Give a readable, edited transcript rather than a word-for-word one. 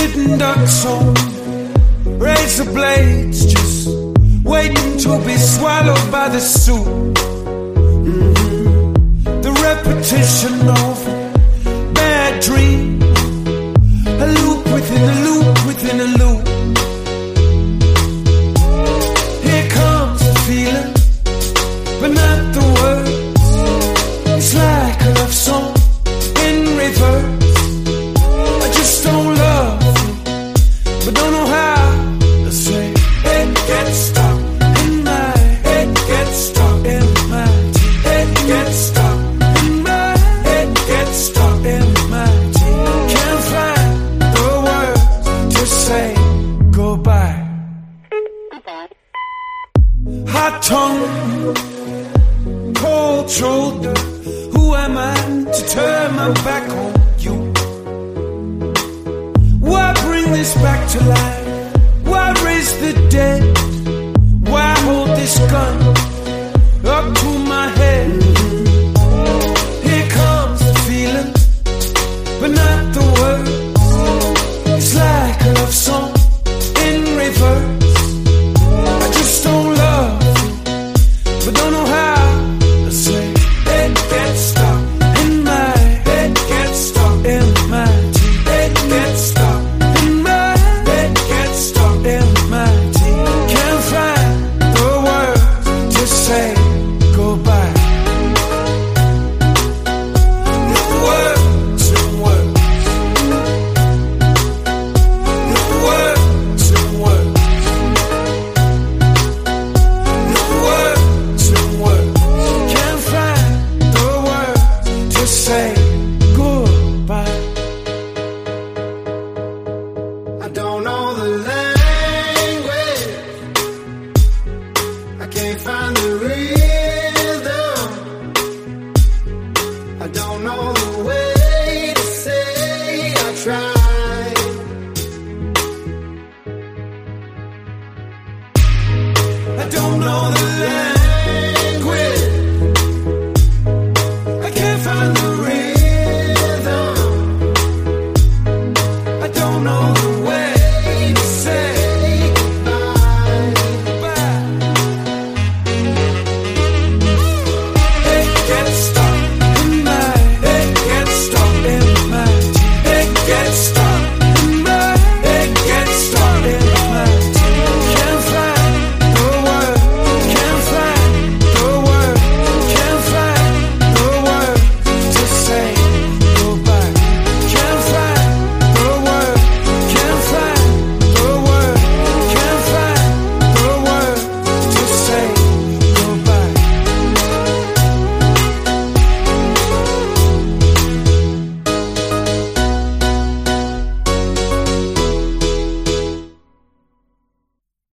sitting ducks on razor blades, just waiting to be swallowed by the soup. The repetition of a bad dream, a loop within a loop within a loop. Here comes the feeling, but not the words. It's like a love song in reverse. I just don't love you, but don't know how to say. It gets stuck in my head, gets stuck in my teeth. It gets stuck in my head, gets stuck in my teeth. Can't find the words to say goodbye. Hot tongue, cold shoulder. Who am I to turn my back on you? Why bring this back to life? Why raise the dead? Why hold this gun up to my head? Here comes the feeling, but not the words. It's like a love song in reverse. I just don't love you, but don't know how to say. It gets stuck in my head, gets stuck in my teeth. It gets stuck in my head, gets stuck in my teeth. Can't find the words to say goodbye. No words and words. No words and words. No words and words. Can't find the words to say goodbye. I don't know the language. I can't find